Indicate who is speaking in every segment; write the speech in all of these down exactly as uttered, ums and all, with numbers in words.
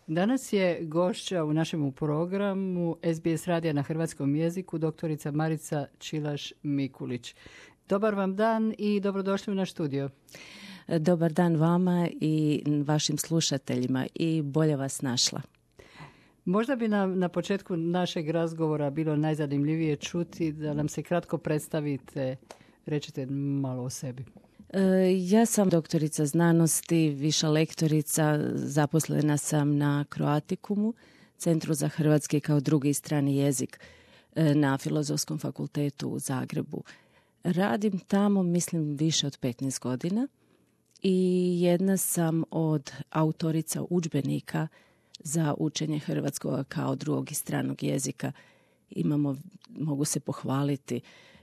Speaker 1: Danas je gošća u našem programu S B S radija na hrvatskom jeziku doktorica Marica Čilaš-Mikulić. Dobar vam dan i dobrodošli u naš studio.
Speaker 2: Dobar dan vama i vašim slušateljima i bolje vas našla.
Speaker 1: Možda bi nam na početku našeg razgovora bilo najzanimljivije čuti da nam se kratko predstavite, rečete malo o sebi.
Speaker 2: Ja sam doktorica znanosti, viša lektorica, zaposlena sam na Croatikumu, Centru za hrvatski kao drugi strani jezik na Filozofskom fakultetu u Zagrebu. Radim tamo, mislim, više od petnaest godina i jedna sam od autorica udžbenika za učenje hrvatskog kao drugog i stranog jezika. Imamo, mogu se pohvaliti,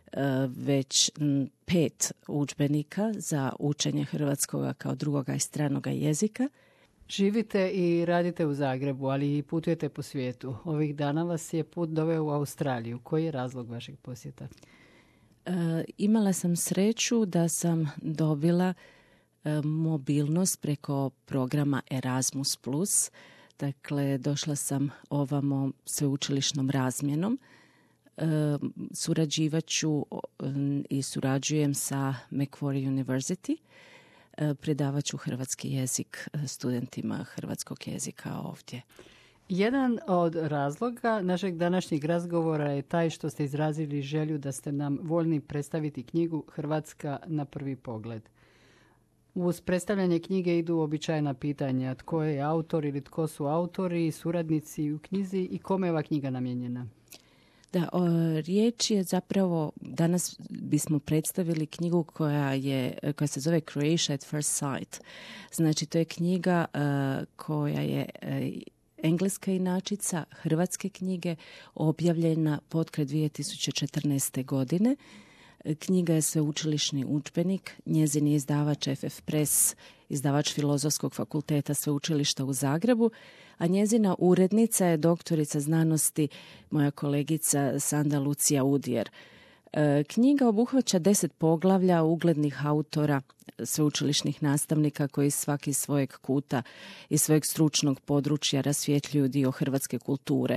Speaker 2: već pet udžbenika za učenje hrvatskoga kao drugoga i stranoga jezika.
Speaker 1: Živite i radite u Zagrebu, ali i putujete po svijetu. Ovih dana vas je put doveo u Australiju. Koji je razlog vašeg posjeta?
Speaker 2: E, imala sam sreću da sam dobila e, mobilnost preko programa Erasmus plus. Dakle, došla sam ovamo sveučilišnom razmjenom. Uh, surađivat ću i surađujem sa Macquarie University. Uh, predavat ću hrvatski jezik studentima hrvatskog jezika ovdje.
Speaker 1: Jedan od razloga našeg današnjeg razgovora je taj što ste izrazili želju da ste nam voljni predstaviti knjigu Hrvatska na prvi pogled. Uz predstavljanje knjige idu običajna pitanja: tko je autor ili tko su autori, suradnici u knjizi i kome je ova knjiga namijenjena?
Speaker 2: Da, o, riječ je zapravo, danas bismo predstavili knjigu koja je, koja se zove Croatia at First Sight. Znači, to je knjiga uh, koja je uh, engleska inačica hrvatske knjige, objavljena potkraj dvije tisuće četrnaeste. godine. Knjiga je sveučilišni udžbenik, njezin je izdavač F F Press, izdavač Filozofskog fakulteta sveučilišta u Zagrebu, a njezina urednica je doktorica znanosti, moja kolegica Sanda Lucija Udjer. Knjiga obuhvaća deset poglavlja uglednih autora, sveučilišnih nastavnika koji svaki iz svojeg kuta i svojeg stručnog područja rasvjetljuju dio hrvatske kulture.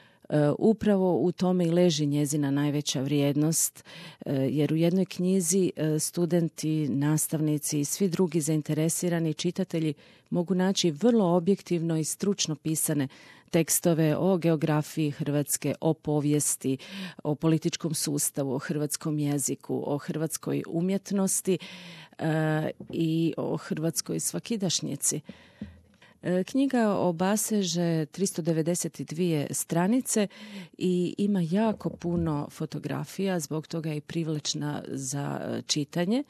Speaker 2: Upravo u tome i leži njezina najveća vrijednost, jer u jednoj knjizi studenti, nastavnici i svi drugi zainteresirani čitatelji mogu naći vrlo objektivno i stručno pisane tekstove o geografiji Hrvatske, o povijesti, o političkom sustavu, o hrvatskom jeziku, o hrvatskoj umjetnosti i o hrvatskoj svakidašnjici. Knjiga obaseže tristo devedeset dvije stranice i ima jako puno fotografija, zbog toga je i privlačna za čitanje.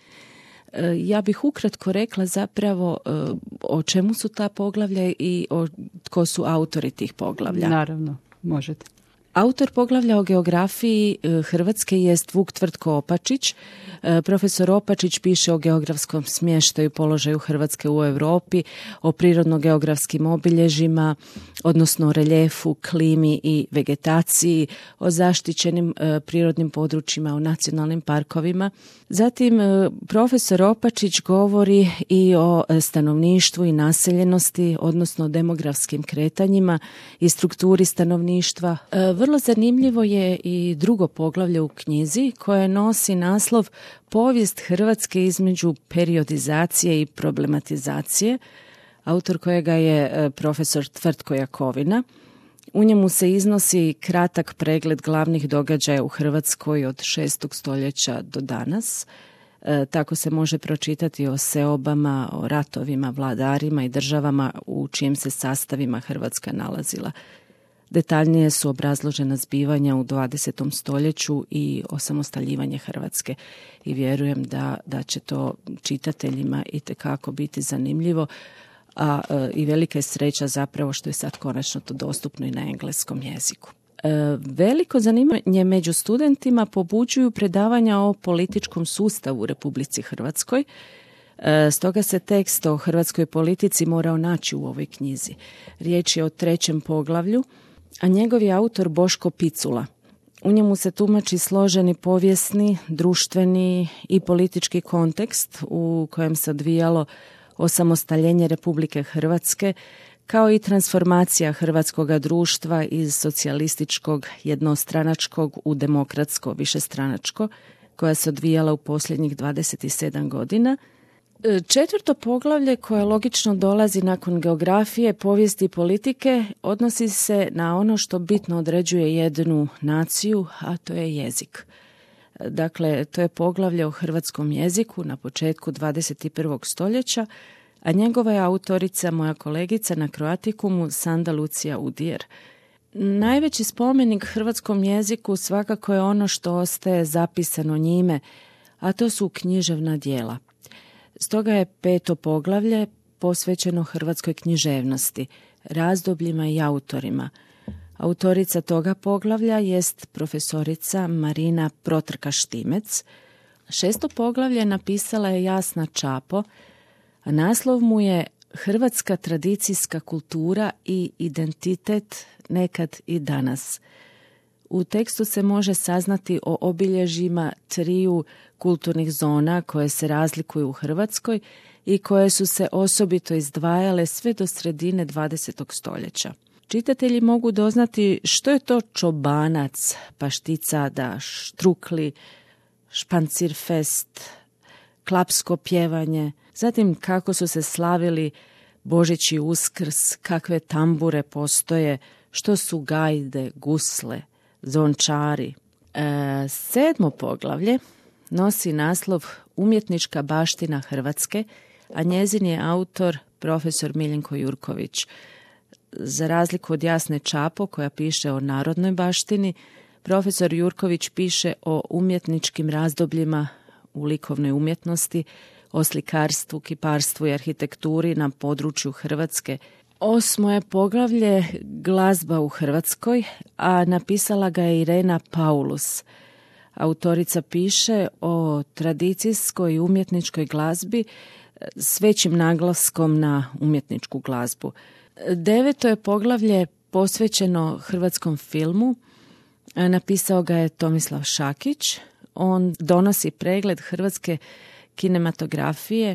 Speaker 2: Ja bih ukratko rekla zapravo o čemu su ta poglavlja i o tko su autori tih poglavlja.
Speaker 1: Naravno, možete.
Speaker 2: Autor poglavlja o geografiji Hrvatske jest Vuk Tvrtko Opačić. Profesor Opačić piše o geografskom smještaju, položaju Hrvatske u Europi, o prirodno-geografskim obilježjima, odnosno o reljefu, klimi i vegetaciji, o zaštićenim e, prirodnim područjima, o nacionalnim parkovima. Zatim e, profesor Opačić govori i o stanovništvu i naseljenosti, odnosno o demografskim kretanjima i strukturi stanovništva. E, vrlo zanimljivo je i drugo poglavlje u knjizi koje nosi naslov Povijest Hrvatske između periodizacije i problematizacije, autor kojega je profesor Tvrtko Jakovina. U njemu se iznosi kratak pregled glavnih događaja u Hrvatskoj od šestog stoljeća do danas. E, tako se može pročitati o seobama, o ratovima, vladarima i državama u čijim se sastavima Hrvatska nalazila. Detaljnije su obrazložena zbivanja u dvadesetom stoljeću i osamostaljivanje Hrvatske. I vjerujem da, da će to čitateljima itekako biti zanimljivo, a e, i velika je sreća zapravo što je sad konačno to dostupno i na engleskom jeziku. E, veliko zanimanje među studentima pobuđuju predavanja o političkom sustavu u Republici Hrvatskoj. E, stoga se tekst o hrvatskoj politici morao naći u ovoj knjizi. Riječ je o trećem poglavlju, a njegov je autor Boško Picula. U njemu se tumači složeni povijesni, društveni i politički kontekst u kojem se odvijalo osamostaljenje Republike Hrvatske kao i transformacija hrvatskoga društva iz socijalističkog jednostranačkog u demokratsko višestranačko, koja se odvijala u posljednjih dvadeset sedam godina. Četvrto poglavlje, koje logično dolazi nakon geografije, povijesti i politike, odnosi se na ono što bitno određuje jednu naciju, a to je jezik. Dakle, to je poglavlje o hrvatskom jeziku na početku dvadeset prvog stoljeća, a njegova je autorica moja kolegica na Croaticumu Sanda Lucija Udijer. Najveći spomenik hrvatskom jeziku svakako je ono što ostaje zapisano njime, a to su književna djela. Stoga je peto poglavlje posvećeno hrvatskoj književnosti, razdobljima i autorima. Autorica toga poglavlja jest profesorica Marina Protrka-Štimec. Šesto poglavlje napisala je Jasna Čapo, a naslov mu je Hrvatska tradicijska kultura i identitet nekad i danas. U tekstu se može saznati o obilježjima triju kulturnih zona koje se razlikuju u Hrvatskoj i koje su se osobito izdvajale sve do sredine dvadesetog stoljeća. Čitatelji mogu doznati što je to čobanac, pašticada, štrukli, špancirfest, klapsko pjevanje, zatim kako su se slavili Božić i Uskrs, kakve tambure postoje, što su gajde, gusle, zončari. E, sedmo poglavlje nosi naslov Umjetnička baština Hrvatske, a njezin je autor profesor Miljenko Jurković. Za razliku od Jasne Čapo, koja piše o narodnoj baštini, profesor Jurković piše o umjetničkim razdobljima u likovnoj umjetnosti, o slikarstvu, kiparstvu i arhitekturi na području Hrvatske. Osmo je poglavlje Glazba u Hrvatskoj, a napisala ga je Irena Paulus. Autorica piše o tradicijskoj i umjetničkoj glazbi s većim naglaskom na umjetničku glazbu. Deveto je poglavlje posvećeno hrvatskom filmu. Napisao ga je Tomislav Šakić. On donosi pregled hrvatske kinematografije.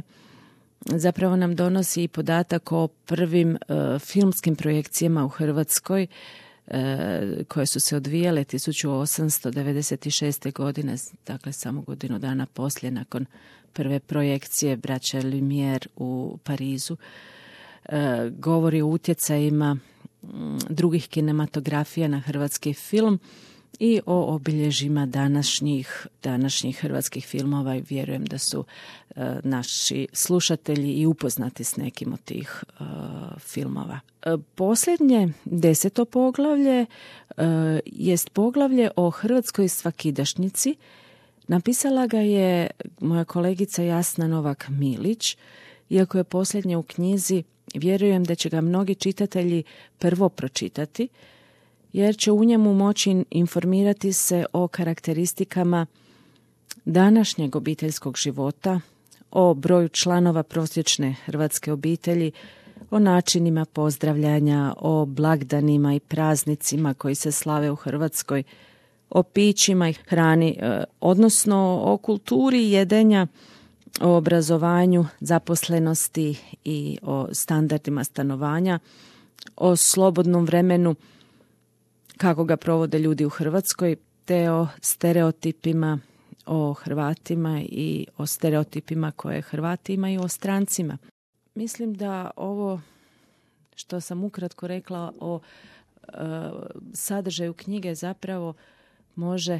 Speaker 2: Zapravo nam donosi i podatak o prvim uh, filmskim projekcijama u Hrvatskoj uh, koje su se odvijale tisuću osamsto devedeset šeste. godine, dakle samo godinu dana poslije nakon prve projekcije Braća Lumière u Parizu. Uh, govori o utjecajima um, drugih kinematografija na hrvatski film i o obilježjima današnjih, današnjih hrvatskih filmova i vjerujem da su uh, naši slušatelji i upoznati s nekim od tih uh, filmova. Uh, posljednje, deseto poglavlje, uh, jest poglavlje o hrvatskoj svakidašnjici. Napisala ga je moja kolegica Jasna Novak Milić. Iako je posljednje u knjizi, vjerujem da će ga mnogi čitatelji prvo pročitati, jer će u njemu moći informirati se o karakteristikama današnjeg obiteljskog života, o broju članova prosječne hrvatske obitelji, o načinima pozdravljanja, o blagdanima i praznicima koji se slave u Hrvatskoj, o pićima i hrani, odnosno o kulturi jedenja, o obrazovanju, zaposlenosti i o standardima stanovanja, o slobodnom vremenu, kako ga provode ljudi u Hrvatskoj, te o stereotipima o Hrvatima i o stereotipima koje Hrvati imaju o strancima. Mislim da ovo što sam ukratko rekla o e, sadržaju knjige zapravo može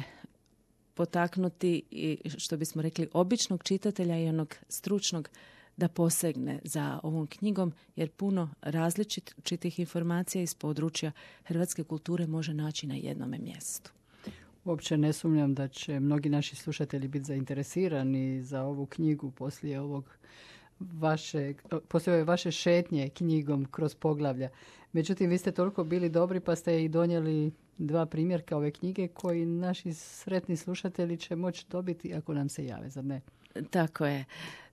Speaker 2: potaknuti i, što bismo rekli, običnog čitatelja i onog stručnog da posegne za ovom knjigom, jer puno različitih informacija iz područja hrvatske kulture može naći na jednome mjestu.
Speaker 1: Uopće ne sumnjam da će mnogi naši slušatelji biti zainteresirani za ovu knjigu poslije ovog vaše, poslije ove vaše šetnje knjigom kroz poglavlja. Međutim, vi ste toliko bili dobri pa ste i donijeli dva primjerka ove knjige koji naši sretni slušatelji će moći dobiti ako nam se jave, zar ne?
Speaker 2: Tako je.